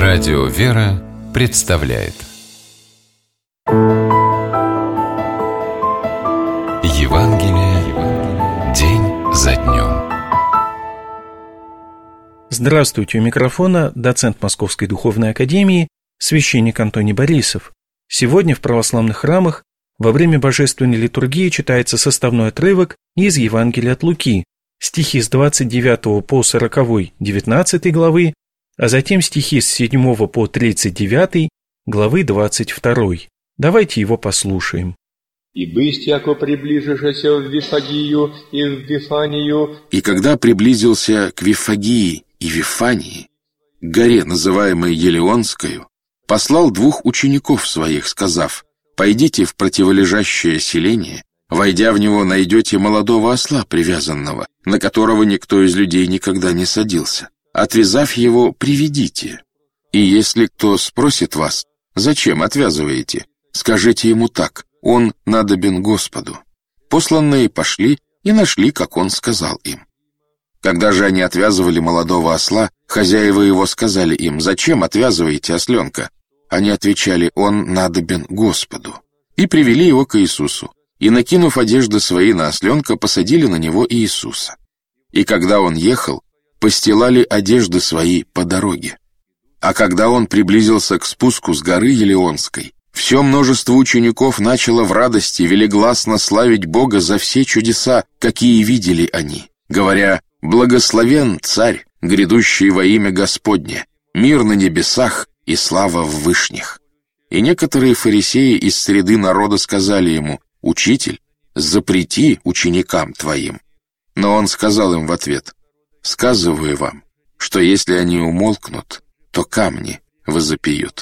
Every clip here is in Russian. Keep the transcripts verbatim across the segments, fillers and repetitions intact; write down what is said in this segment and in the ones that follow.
Радио «Вера» представляет Евангелие день за днем. Здравствуйте, у микрофона доцент Московской Духовной Академии, священник Антоний Борисов. Сегодня в православных храмах во время божественной литургии читается составной отрывок из Евангелия от Луки, стихи с двадцать девятого по сороковой девятнадцатой главы, а затем стихи с седьмого по тридцать девятой главы двадцать второй. Давайте его послушаем. «И бысть, яко приближишься в Вифагию и в Вифанию». И когда приблизился к Вифагии и Вифании, к горе, называемой Елеонскою, послал двух учеников своих, сказав: «Пойдите в противолежащее селение, войдя в него, найдете молодого осла привязанного, на которого никто из людей никогда не садился. Отвязав его, приведите. И если кто спросит вас, зачем отвязываете, скажите ему так: он надобен Господу». Посланные пошли и нашли, как он сказал им. Когда же они отвязывали молодого осла, хозяева его сказали им: «Зачем отвязываете осленка?» Они отвечали: «Он надобен Господу». И привели его к Иисусу, и, накинув одежды свои на осленка, посадили на него Иисуса. И когда он ехал, постилали одежды свои по дороге. А когда он приблизился к спуску с горы Елеонской, все множество учеников начало в радости велигласно славить Бога за все чудеса, какие видели они, говоря: «Благословен Царь, грядущий во имя Господне, мир на небесах и слава в вышних». И некоторые фарисеи из среды народа сказали ему: «Учитель, запрети ученикам твоим». Но он сказал им в ответ: «Сказываю вам, что если они умолкнут, то камни возопьют».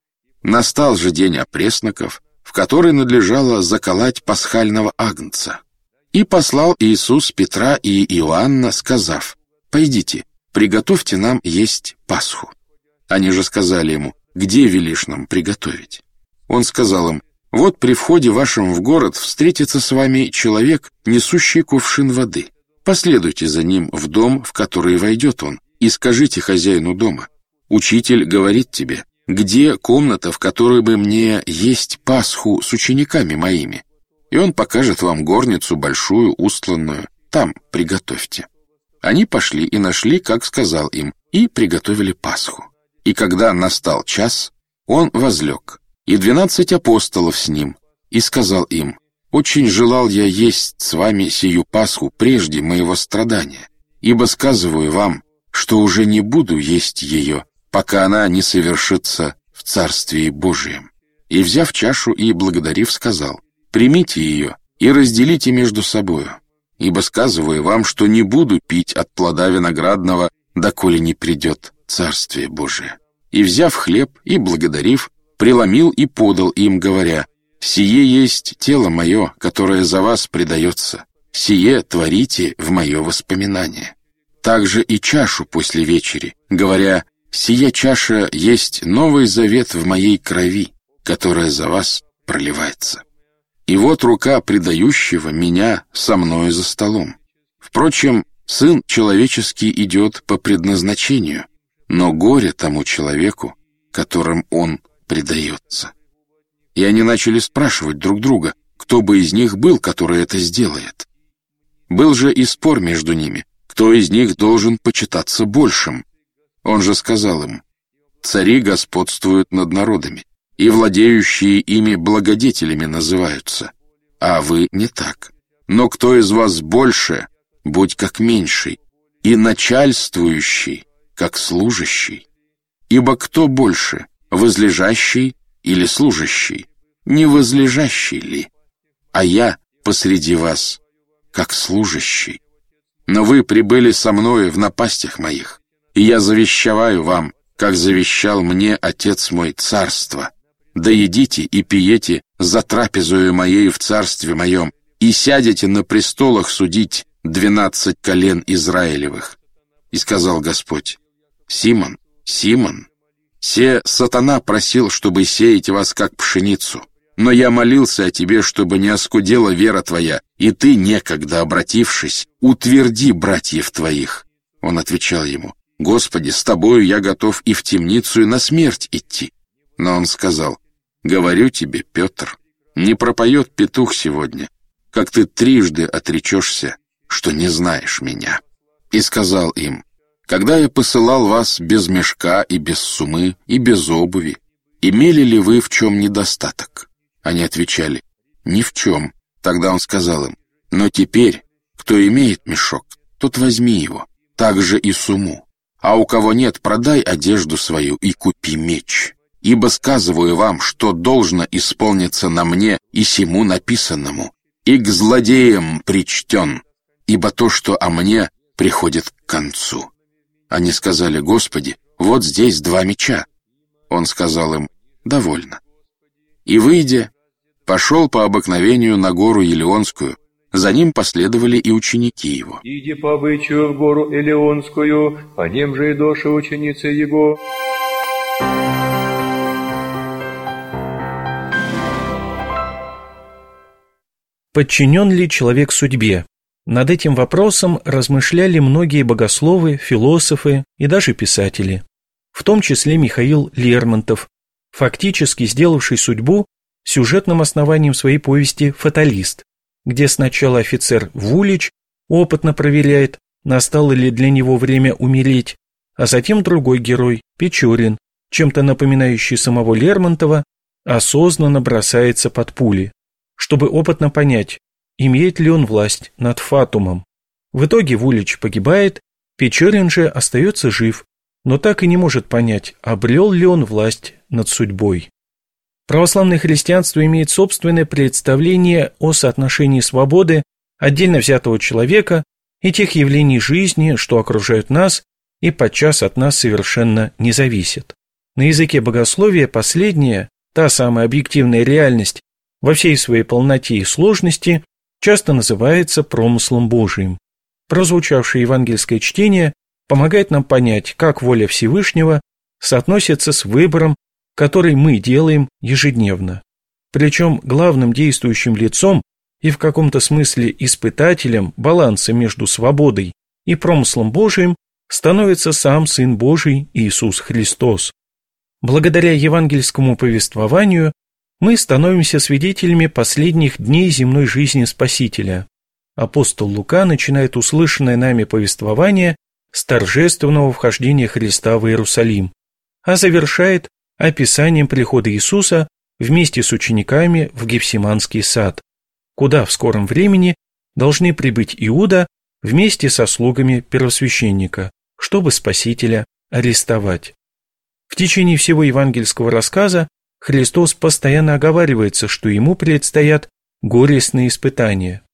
Настал же день опресноков, в который надлежало заколоть пасхального агнца. И послал Иисус Петра и Иоанна, сказав: «Пойдите, приготовьте нам есть Пасху». Они же сказали ему: «Где велишь нам приготовить?» Он сказал им: «Вот при входе вашем в город встретится с вами человек, несущий кувшин воды. Последуйте за ним в дом, в который войдет он, и скажите хозяину дома: учитель говорит тебе, где комната, в которой бы мне есть Пасху с учениками моими? И он покажет вам горницу большую, устланную. Там приготовьте». Они пошли и нашли, как сказал им, и приготовили Пасху. И когда настал час, он возлег, и двенадцать апостолов с ним, и сказал им: «Очень желал я есть с вами сию Пасху прежде моего страдания, ибо сказываю вам, что уже не буду есть ее, пока она не совершится в Царствии Божием». И, взяв чашу и благодарив, сказал: «Примите ее и разделите между собою, ибо сказываю вам, что не буду пить от плода виноградного, доколе не придет Царствие Божие». И, взяв хлеб и благодарив, преломил и подал им, говоря: «Сие есть тело мое, которое за вас предается. Сие творите в мое воспоминание». Также и чашу после вечери, говоря: «Сия чаша есть новый завет в моей крови, которая за вас проливается. И вот рука предающего меня со мною за столом. Впрочем, Сын Человеческий идет по предназначению, но горе тому человеку, которым он предается». И они начали спрашивать друг друга, кто бы из них был, который это сделает. Был же и спор между ними, кто из них должен почитаться большим. Он же сказал им: «Цари господствуют над народами, и владеющие ими благодетелями называются, а вы не так. Но кто из вас больше, будь как меньший, и начальствующий, как служащий. Ибо кто больше, возлежащий или служащий? Не возлежащий ли? А я посреди вас, как служащий. Но вы прибыли со мною в напастях моих, и я завещеваю вам, как завещал мне Отец мой, царство. Да едите и пиете за трапезою моей в царстве моем, и сядете на престолах судить двенадцать колен Израилевых». И сказал Господь: «Симон, Симон, се сатана просил, чтобы сеять вас как пшеницу, но я молился о тебе, чтобы не оскудела вера твоя, и ты, некогда обратившись, утверди братьев твоих». Он отвечал ему: «Господи, с тобою я готов и в темницу, и на смерть идти». Но он сказал: «Говорю тебе, Петр, не пропоет петух сегодня, как ты трижды отречешься, что не знаешь меня». И сказал им: «Когда я посылал вас без мешка и без сумы и без обуви, имели ли вы в чем недостаток?» Они отвечали: «Ни в чем». Тогда он сказал им: «Но теперь, кто имеет мешок, тот возьми его, также и суму. А у кого нет, продай одежду свою и купи меч. Ибо сказываю вам, что должно исполниться на мне и сему написанному, и к злодеям причтен, ибо то, что о мне, приходит к концу». Они сказали: «Господи, вот здесь два меча». Он сказал им: «Довольно». И, выйдя, пошел по обыкновению на гору Елеонскую. За ним последовали и ученики его. «Иди по обычаю в гору Елеонскую, по нем же и доша ученицы его». Подчинен ли человек судьбе? Над этим вопросом размышляли многие богословы, философы и даже писатели, в том числе Михаил Лермонтов, фактически сделавший судьбу сюжетным основанием своей повести «Фаталист», где сначала офицер Вулич опытно проверяет, настало ли для него время умереть, а затем другой герой, Печорин, чем-то напоминающий самого Лермонтова, осознанно бросается под пули, чтобы опытно понять, имеет ли он власть над Фатумом. В итоге Вулич погибает, Печорин же остается жив, но так и не может понять, обрел ли он власть над судьбой. Православное христианство имеет собственное представление о соотношении свободы отдельно взятого человека и тех явлений жизни, что окружают нас и подчас от нас совершенно не зависят. На языке богословия последнее, та самая объективная реальность, во всей своей полноте и сложности, часто называется промыслом Божиим. Прозвучавшее евангельское чтение помогает нам понять, как воля Всевышнего соотносится с выбором, который мы делаем ежедневно. Причем главным действующим лицом и в каком-то смысле испытателем баланса между свободой и промыслом Божиим становится сам Сын Божий Иисус Христос. Благодаря евангельскому повествованию мы становимся свидетелями последних дней земной жизни Спасителя. Апостол Лука начинает услышанное нами повествование с торжественного вхождения Христа в Иерусалим, а завершает описанием прихода Иисуса вместе с учениками в Гефсиманский сад, куда в скором времени должны прибыть Иуда вместе со слугами первосвященника, чтобы Спасителя арестовать. В течение всего евангельского рассказа Христос постоянно оговаривается, что ему предстоят горестные испытания.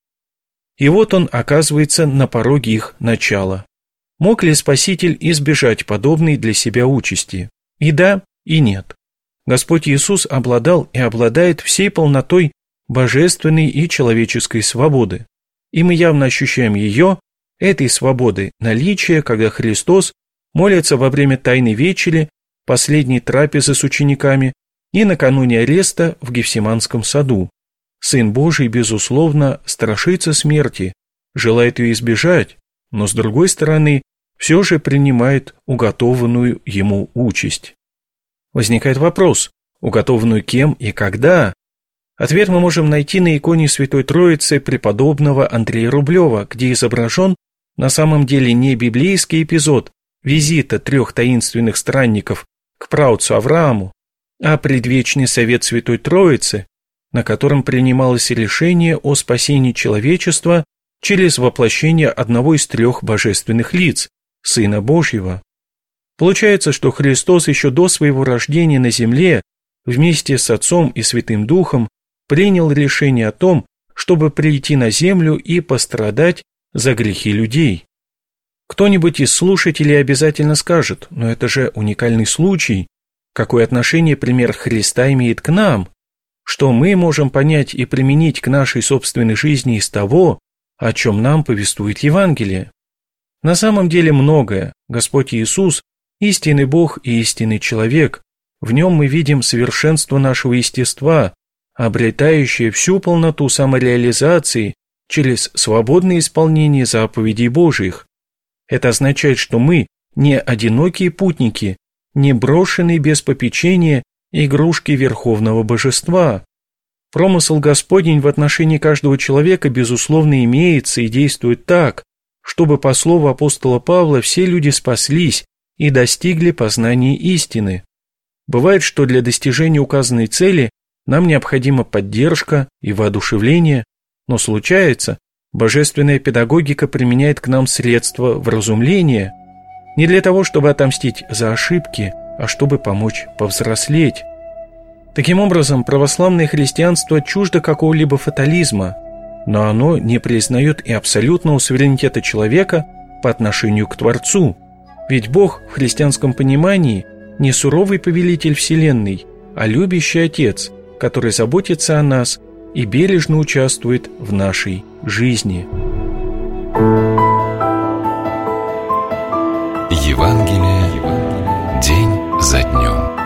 И вот он оказывается на пороге их начала. Мог ли Спаситель избежать подобной для себя участи? И да, и нет. Господь Иисус обладал и обладает всей полнотой божественной и человеческой свободы. И мы явно ощущаем ее, этой свободы, наличие, когда Христос молится во время Тайной вечери, последней трапезы с учениками и накануне ареста в Гефсиманском саду. Сын Божий, безусловно, страшится смерти, желает ее избежать, но, с другой стороны, все же принимает уготованную ему участь. Возникает вопрос, уготованную кем и когда? Ответ мы можем найти на иконе Святой Троицы преподобного Андрея Рублева, где изображен на самом деле не библейский эпизод визита трех таинственных странников к праотцу Аврааму, а предвечный совет Святой Троицы, на котором принималось решение о спасении человечества через воплощение одного из трех божественных лиц, Сына Божьего. Получается, что Христос еще до своего рождения на земле вместе с Отцом и Святым Духом принял решение о том, чтобы прийти на землю и пострадать за грехи людей. Кто-нибудь из слушателей обязательно скажет: но это же уникальный случай, какое отношение пример Христа имеет к нам, что мы можем понять и применить к нашей собственной жизни из того, о чем нам повествует Евангелие. На самом деле многое. Господь Иисус – истинный Бог и истинный человек. В нем мы видим совершенство нашего естества, обретающее всю полноту самореализации через свободное исполнение заповедей Божьих. Это означает, что мы не одинокие путники, не брошенные без попечения игрушки верховного божества. Промысл Господень в отношении каждого человека, безусловно, имеется и действует так, чтобы, по слову апостола Павла, все люди спаслись и достигли познания истины. Бывает, что для достижения указанной цели нам необходима поддержка и воодушевление, но случается, божественная педагогика применяет к нам средства вразумления не для того, чтобы отомстить за ошибки, а чтобы помочь повзрослеть. Таким образом, православное христианство чуждо какого-либо фатализма, но оно не признает и абсолютного суверенитета человека по отношению к Творцу. Ведь Бог в христианском понимании не суровый повелитель Вселенной, а любящий Отец, который заботится о нас и бережно участвует в нашей жизни. Евангелие день за днем.